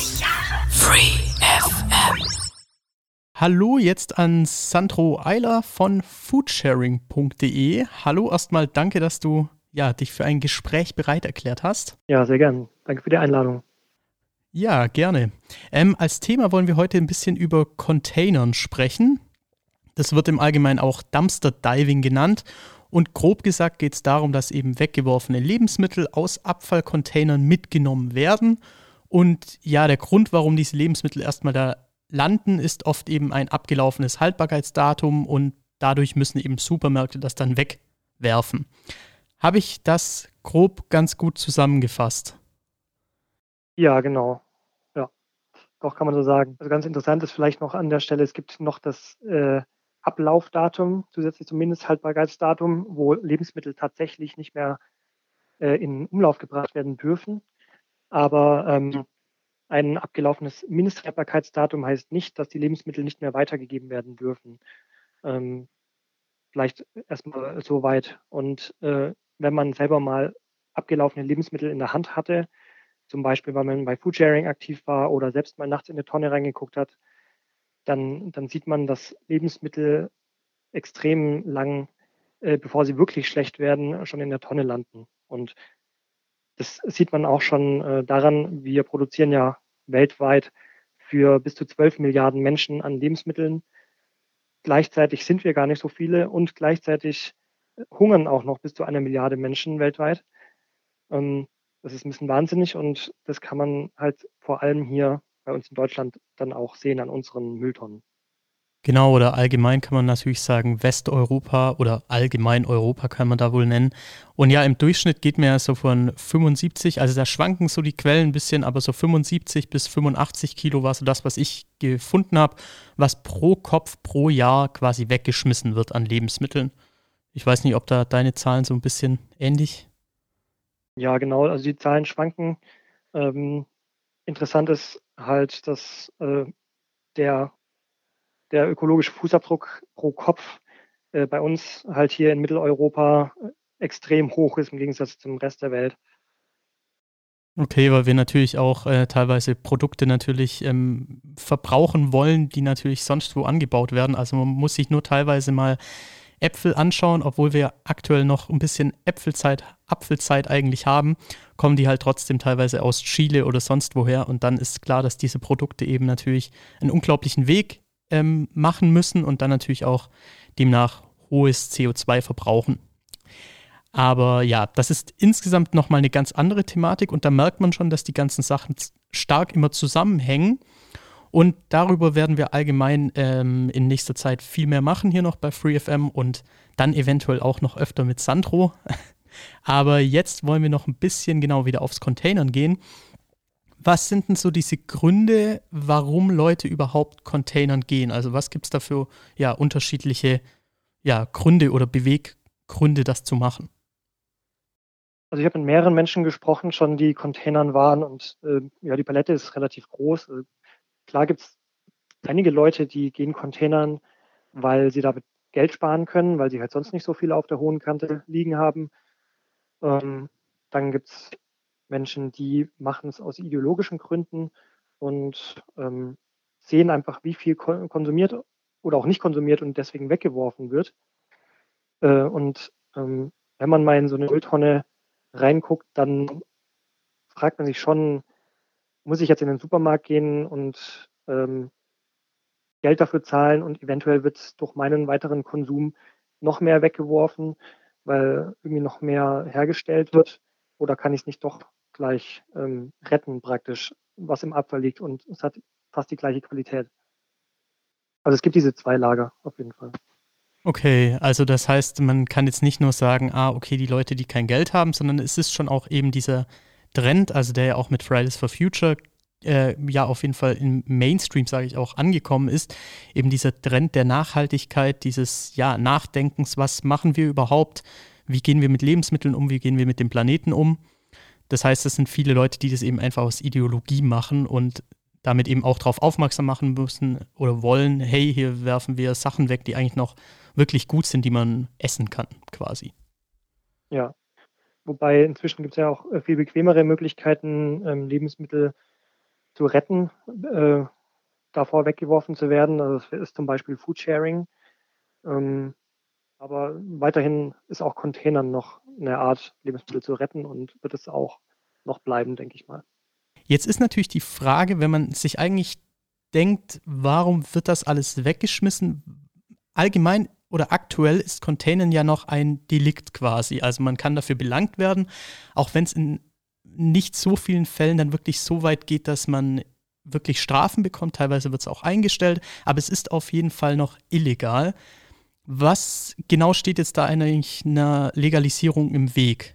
Free FM. Hallo jetzt an Sandro Eiler von foodsharing.de. Hallo erstmal, danke, dass du dich für ein Gespräch bereit erklärt hast. Ja, sehr gern. Danke für die Einladung. Ja, gerne. Als Thema wollen wir heute ein bisschen über Containern sprechen. Das wird im Allgemeinen auch Dumpster Diving genannt. Und grob gesagt geht es darum, dass eben weggeworfene Lebensmittel aus Abfallcontainern mitgenommen werden. Und ja, der Grund, warum diese Lebensmittel erstmal da landen, ist oft eben ein abgelaufenes Haltbarkeitsdatum und dadurch müssen eben Supermärkte das dann wegwerfen. Habe ich das grob ganz gut zusammengefasst? Ja, genau. Ja, doch kann man so sagen. Also ganz interessant ist vielleicht noch an der Stelle, es gibt noch das Ablaufdatum, zusätzlich zum Mindesthaltbarkeitsdatum, wo Lebensmittel tatsächlich nicht mehr in Umlauf gebracht werden dürfen. Aber ein abgelaufenes Mindesthaltbarkeitsdatum heißt nicht, dass die Lebensmittel nicht mehr weitergegeben werden dürfen. Vielleicht erstmal so weit. Und wenn man selber mal abgelaufene Lebensmittel in der Hand hatte, zum Beispiel, weil man bei Foodsharing aktiv war oder selbst mal nachts in eine Tonne reingeguckt hat, dann sieht man, dass Lebensmittel extrem lang, bevor sie wirklich schlecht werden, schon in der Tonne landen. Und das sieht man auch schon daran, wir produzieren ja weltweit für bis zu 12 Milliarden Menschen an Lebensmitteln. Gleichzeitig sind wir gar nicht so viele und gleichzeitig hungern auch noch bis zu 1 Milliarde Menschen weltweit. Das ist ein bisschen wahnsinnig und das kann man halt vor allem hier bei uns in Deutschland dann auch sehen an unseren Mülltonnen. Genau, oder allgemein kann man natürlich sagen Westeuropa oder allgemein Europa kann man da wohl nennen. Und ja, im Durchschnitt geht man ja so von 75, also da schwanken so die Quellen ein bisschen, aber so 75 bis 85 Kilo war so das, was ich gefunden habe, was pro Kopf pro Jahr quasi weggeschmissen wird an Lebensmitteln. Ich weiß nicht, ob da deine Zahlen so ein bisschen ähnlich? Ja, genau, also die Zahlen schwanken. Interessant ist halt, dass der ökologische Fußabdruck pro Kopf bei uns halt hier in Mitteleuropa extrem hoch ist im Gegensatz zum Rest der Welt. Okay, weil wir natürlich auch teilweise Produkte natürlich verbrauchen wollen, die natürlich sonst wo angebaut werden. Also man muss sich nur teilweise mal Äpfel anschauen, obwohl wir aktuell noch ein bisschen Apfelzeit eigentlich haben, kommen die halt trotzdem teilweise aus Chile oder sonst woher. Und dann ist klar, dass diese Produkte eben natürlich einen unglaublichen Weg machen müssen und dann natürlich auch demnach hohes CO2 verbrauchen. Aber ja, das ist insgesamt nochmal eine ganz andere Thematik und da merkt man schon, dass die ganzen Sachen stark immer zusammenhängen. Und darüber werden wir allgemein in nächster Zeit viel mehr machen hier noch bei FreeFM und dann eventuell auch noch öfter mit Sandro. Aber jetzt wollen wir noch ein bisschen genau wieder aufs Containern gehen. Was sind denn so diese Gründe, warum Leute überhaupt Containern gehen? Also was gibt es da für unterschiedliche Gründe oder Beweggründe, das zu machen? Also ich habe mit mehreren Menschen gesprochen, schon die Containern waren und die Palette ist relativ groß. Klar gibt es einige Leute, die gehen Containern, weil sie damit Geld sparen können, weil sie halt sonst nicht so viel auf der hohen Kante liegen haben. Dann gibt es Menschen, die machen es aus ideologischen Gründen und sehen einfach, wie viel konsumiert oder auch nicht konsumiert und deswegen weggeworfen wird. Wenn man mal in so eine Mülltonne reinguckt, dann fragt man sich schon, muss ich jetzt in den Supermarkt gehen und Geld dafür zahlen und eventuell wird durch meinen weiteren Konsum noch mehr weggeworfen, weil irgendwie noch mehr hergestellt wird, oder kann ich es nicht doch gleich retten praktisch, was im Abfall liegt und es hat fast die gleiche Qualität. Also es gibt diese zwei Lager auf jeden Fall. Okay, also das heißt, man kann jetzt nicht nur sagen, okay, die Leute, die kein Geld haben, sondern es ist schon auch eben dieser Trend, also der ja auch mit Fridays for Future auf jeden Fall im Mainstream, sage ich auch, angekommen ist, eben dieser Trend der Nachhaltigkeit, dieses Nachdenkens, was machen wir überhaupt, wie gehen wir mit Lebensmitteln um, wie gehen wir mit dem Planeten um. Das heißt, es sind viele Leute, die das eben einfach aus Ideologie machen und damit eben auch darauf aufmerksam machen müssen oder wollen, hey, hier werfen wir Sachen weg, die eigentlich noch wirklich gut sind, die man essen kann, quasi. Ja, wobei inzwischen gibt es ja auch viel bequemere Möglichkeiten, Lebensmittel zu retten, davor weggeworfen zu werden. Also das ist zum Beispiel Foodsharing. Aber weiterhin ist auch Containern noch eine Art, Lebensmittel zu retten und wird es auch noch bleiben, denke ich mal. Jetzt ist natürlich die Frage, wenn man sich eigentlich denkt, warum wird das alles weggeschmissen? Allgemein oder aktuell ist Containern ja noch ein Delikt quasi. Also man kann dafür belangt werden, auch wenn es in nicht so vielen Fällen dann wirklich so weit geht, dass man wirklich Strafen bekommt. Teilweise wird es auch eingestellt, aber es ist auf jeden Fall noch illegal. Was genau steht jetzt da eigentlich einer Legalisierung im Weg?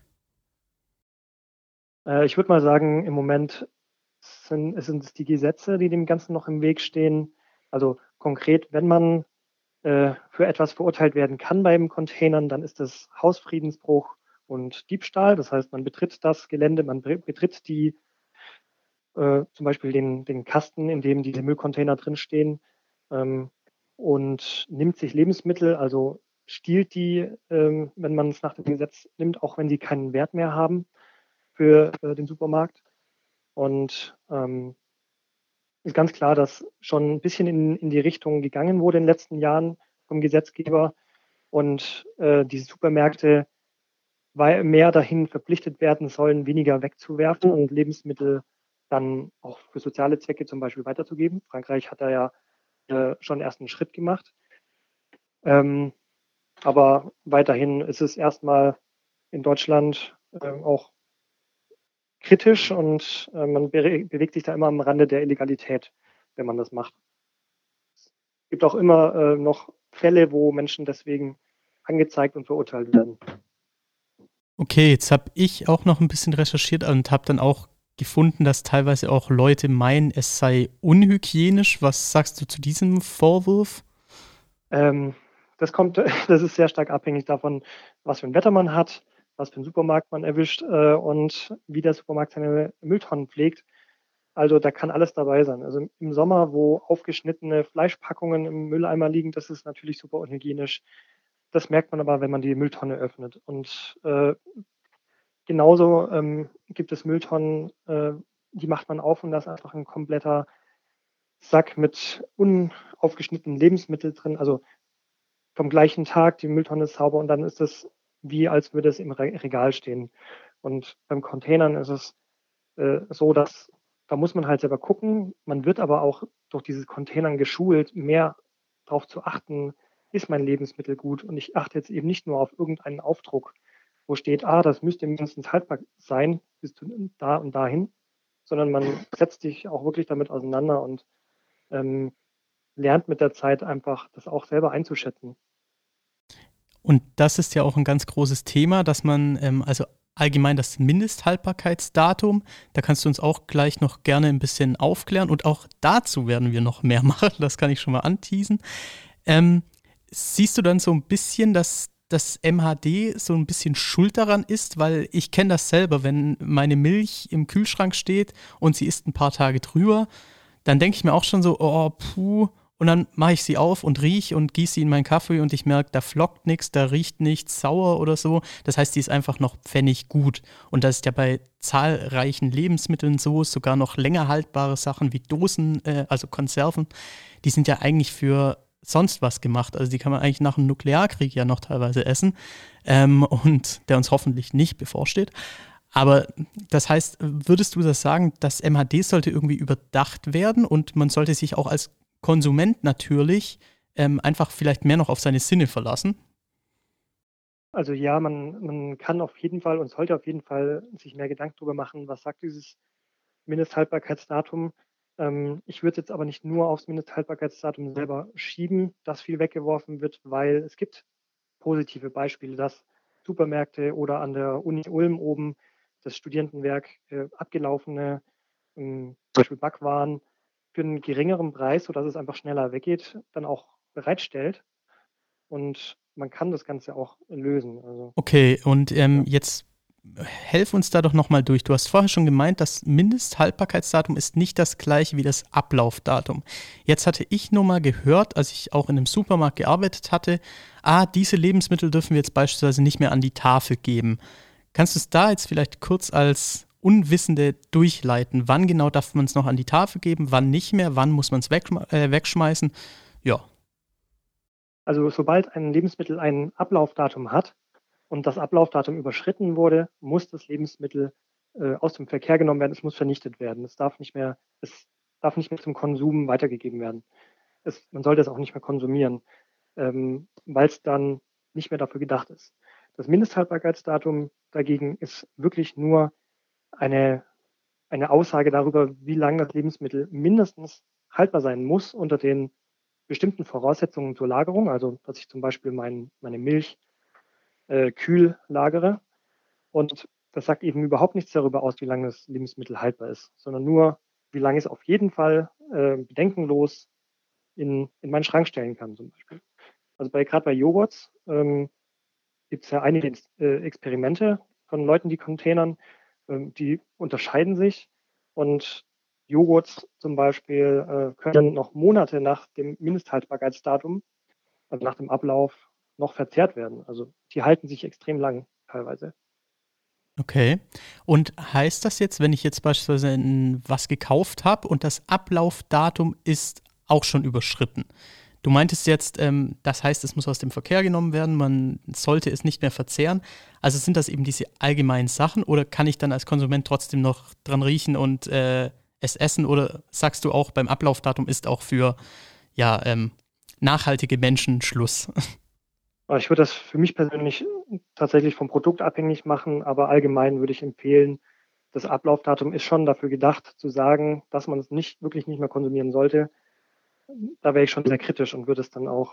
Ich würde mal sagen, im Moment sind es die Gesetze, die dem Ganzen noch im Weg stehen. Also konkret, wenn man für etwas verurteilt werden kann beim Containern, dann ist das Hausfriedensbruch und Diebstahl. Das heißt, man betritt das Gelände, man betritt zum Beispiel den Kasten, in dem diese Müllcontainer drinstehen, und nimmt sich Lebensmittel, also stiehlt die, wenn man es nach dem Gesetz nimmt, auch wenn sie keinen Wert mehr haben für den Supermarkt. Und ist ganz klar, dass schon ein bisschen in die Richtung gegangen wurde in den letzten Jahren vom Gesetzgeber und diese Supermärkte mehr dahin verpflichtet werden sollen, weniger wegzuwerfen und Lebensmittel dann auch für soziale Zwecke zum Beispiel weiterzugeben. Frankreich hat da ja schon erst einen Schritt gemacht. Aber weiterhin ist es erstmal in Deutschland auch kritisch und man bewegt sich da immer am Rande der Illegalität, wenn man das macht. Es gibt auch immer noch Fälle, wo Menschen deswegen angezeigt und verurteilt werden. Okay, jetzt habe ich auch noch ein bisschen recherchiert und habe dann auch gefunden, dass teilweise auch Leute meinen, es sei unhygienisch. Was sagst du zu diesem Vorwurf? Das ist sehr stark abhängig davon, was für ein Wetter man hat, was für einen Supermarkt man erwischt und wie der Supermarkt seine Mülltonnen pflegt. Also da kann alles dabei sein. Also im Sommer, wo aufgeschnittene Fleischpackungen im Mülleimer liegen, das ist natürlich super unhygienisch. Das merkt man aber, wenn man die Mülltonne öffnet. Und genauso gibt es Mülltonnen, die macht man auf und da ist einfach ein kompletter Sack mit unaufgeschnittenen Lebensmitteln drin. Also vom gleichen Tag, die Mülltonne ist sauber und dann ist es wie, als würde es im Regal stehen. Und beim Containern ist es so, dass da muss man halt selber gucken. Man wird aber auch durch dieses Containern geschult, mehr darauf zu achten, ist mein Lebensmittel gut? Und ich achte jetzt eben nicht nur auf irgendeinen Aufdruck, wo steht, das müsste mindestens haltbar sein, bis zu da und dahin, sondern man setzt sich auch wirklich damit auseinander und lernt mit der Zeit einfach, das auch selber einzuschätzen. Und das ist ja auch ein ganz großes Thema, dass man, also allgemein das Mindesthaltbarkeitsdatum, da kannst du uns auch gleich noch gerne ein bisschen aufklären und auch dazu werden wir noch mehr machen, das kann ich schon mal anteasen. Siehst du dann so ein bisschen, dass das MHD so ein bisschen schuld daran ist, weil ich kenne das selber, wenn meine Milch im Kühlschrank steht und sie ist ein paar Tage drüber, dann denke ich mir auch schon so, und dann mache ich sie auf und rieche und gieße sie in meinen Kaffee und ich merke, da flockt nichts, da riecht nichts sauer oder so. Das heißt, die ist einfach noch pfennig gut. Und das ist ja bei zahlreichen Lebensmitteln so, sogar noch länger haltbare Sachen wie Dosen, also Konserven, die sind ja eigentlich für sonst was gemacht. Also die kann man eigentlich nach einem Nuklearkrieg ja noch teilweise essen und der uns hoffentlich nicht bevorsteht. Aber das heißt, würdest du das sagen, das MHD sollte irgendwie überdacht werden und man sollte sich auch als Konsument natürlich einfach vielleicht mehr noch auf seine Sinne verlassen? Also ja, man kann auf jeden Fall und sollte auf jeden Fall sich mehr Gedanken darüber machen, was sagt dieses Mindesthaltbarkeitsdatum. Ich würde jetzt aber nicht nur aufs Mindesthaltbarkeitsdatum selber schieben, dass viel weggeworfen wird, weil es gibt positive Beispiele, dass Supermärkte oder an der Uni Ulm oben das Studierendenwerk abgelaufene, zum Beispiel Backwaren, für einen geringeren Preis, sodass es einfach schneller weggeht, dann auch bereitstellt. Und man kann das Ganze auch lösen. Also, okay, und jetzt helf uns da doch nochmal durch. Du hast vorher schon gemeint, das Mindesthaltbarkeitsdatum ist nicht das gleiche wie das Ablaufdatum. Jetzt hatte ich nur mal gehört, als ich auch in einem Supermarkt gearbeitet hatte, diese Lebensmittel dürfen wir jetzt beispielsweise nicht mehr an die Tafel geben. Kannst du es da jetzt vielleicht kurz als Unwissende durchleiten? Wann genau darf man es noch an die Tafel geben, wann nicht mehr, wann muss man es wegschmeißen? Ja. Also sobald ein Lebensmittel ein Ablaufdatum hat und das Ablaufdatum überschritten wurde, muss das Lebensmittel aus dem Verkehr genommen werden, es muss vernichtet werden. Es darf nicht mehr zum Konsum weitergegeben werden. Man sollte es auch nicht mehr konsumieren, weil es dann nicht mehr dafür gedacht ist. Das Mindesthaltbarkeitsdatum dagegen ist wirklich nur eine Aussage darüber, wie lange das Lebensmittel mindestens haltbar sein muss unter den bestimmten Voraussetzungen zur Lagerung. Also, dass ich zum Beispiel meine Milch kühl lagere. Und das sagt eben überhaupt nichts darüber aus, wie lange das Lebensmittel haltbar ist, sondern nur, wie lange es auf jeden Fall bedenkenlos in meinen Schrank stellen kann, zum Beispiel. Also gerade bei Joghurts gibt es ja einige Experimente von Leuten, die containern, die unterscheiden sich. Und Joghurts zum Beispiel können noch Monate nach dem Mindesthaltbarkeitsdatum, also nach dem Ablauf, noch verzehrt werden. Also die halten sich extrem lang teilweise. Okay. Und heißt das jetzt, wenn ich jetzt beispielsweise was gekauft habe und das Ablaufdatum ist auch schon überschritten? Du meintest jetzt, das heißt, es muss aus dem Verkehr genommen werden, man sollte es nicht mehr verzehren. Also sind das eben diese allgemeinen Sachen oder kann ich dann als Konsument trotzdem noch dran riechen und es essen? Oder sagst du auch, beim Ablaufdatum ist auch für nachhaltige Menschen Schluss? Ich würde das für mich persönlich tatsächlich vom Produkt abhängig machen, aber allgemein würde ich empfehlen, das Ablaufdatum ist schon dafür gedacht, zu sagen, dass man es wirklich nicht mehr konsumieren sollte. Da wäre ich schon sehr kritisch und würde es dann auch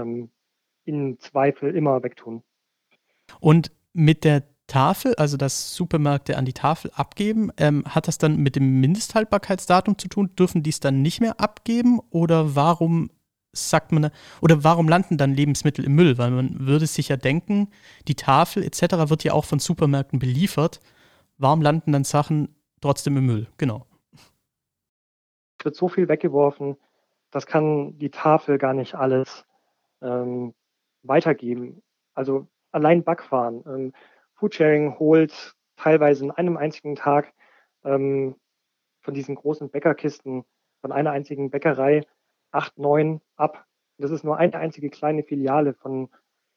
in Zweifel immer wegtun. Und mit der Tafel, also dass Supermärkte an die Tafel abgeben, hat das dann mit dem Mindesthaltbarkeitsdatum zu tun? Dürfen die es dann nicht mehr abgeben? Oder warum landen dann Lebensmittel im Müll? Weil man würde sich ja denken, die Tafel etc. wird ja auch von Supermärkten beliefert. Warum landen dann Sachen trotzdem im Müll? Genau. Es wird so viel weggeworfen, das kann die Tafel gar nicht alles weitergeben. Also allein Backwaren. Foodsharing holt teilweise in einem einzigen Tag von diesen großen Bäckerkisten von einer einzigen Bäckerei 8, 9 ab. Das ist nur eine einzige kleine Filiale von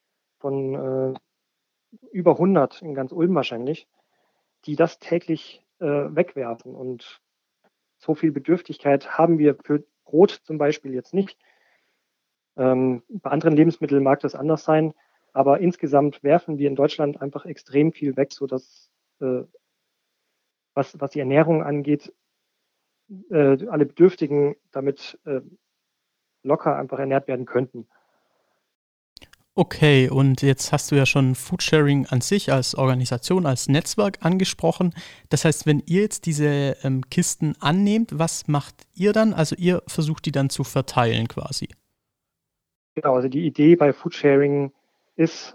über 100 in ganz Ulm wahrscheinlich, die das täglich wegwerfen. Und so viel Bedürftigkeit haben wir für Brot zum Beispiel jetzt nicht. Bei anderen Lebensmitteln mag das anders sein, aber insgesamt werfen wir in Deutschland einfach extrem viel weg, sodass was die Ernährung angeht, alle Bedürftigen damit locker einfach ernährt werden könnten. Okay, und jetzt hast du ja schon Foodsharing an sich als Organisation, als Netzwerk angesprochen. Das heißt, wenn ihr jetzt diese Kisten annehmt, was macht ihr dann? Also ihr versucht die dann zu verteilen quasi. Genau, also die Idee bei Foodsharing ist,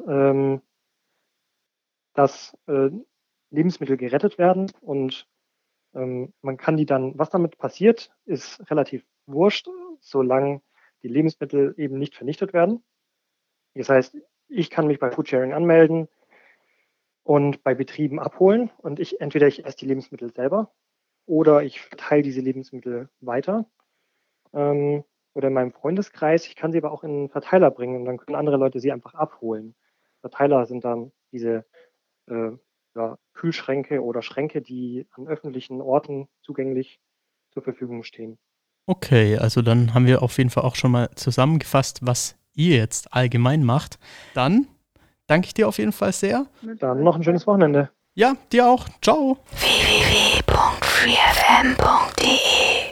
dass Lebensmittel gerettet werden und man kann die dann, was damit passiert, ist relativ wurscht, solange die Lebensmittel eben nicht vernichtet werden. Das heißt, ich kann mich bei Foodsharing anmelden und bei Betrieben abholen und entweder ich esse die Lebensmittel selber oder ich verteile diese Lebensmittel weiter oder in meinem Freundeskreis. Ich kann sie aber auch in einen Verteiler bringen und dann können andere Leute sie einfach abholen. Verteiler sind dann diese Kühlschränke oder Schränke, die an öffentlichen Orten zugänglich zur Verfügung stehen. Okay, also dann haben wir auf jeden Fall auch schon mal zusammengefasst, was ihr jetzt allgemein macht. Dann danke ich dir auf jeden Fall sehr. Dann noch ein schönes Wochenende. Ja, dir auch. Ciao. www.freefm.de